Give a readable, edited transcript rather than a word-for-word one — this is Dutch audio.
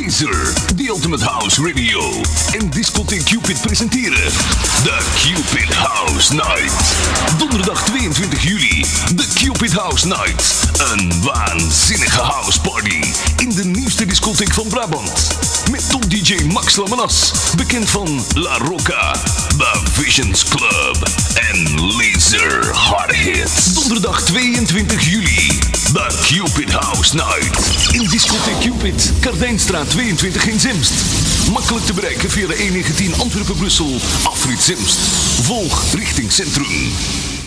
Laser, The Ultimate House Radio en Discotheek Cupid presenteren The Cupid House Night. Donderdag 22 juli, The Cupid House Night. Een waanzinnige house party in de nieuwste discotheek van Brabant. Met top DJ Max Lamanas, bekend van La Rocca, The Visions Club en Laser Hard Hits. Donderdag 22 juli, The Cupid House Night. In discotheek Cupid, Kardijnstraat 22 in Zemst. Makkelijk te bereiken via de E19 Antwerpen-Brussel, afrit Zemst. Volg richting Centrum.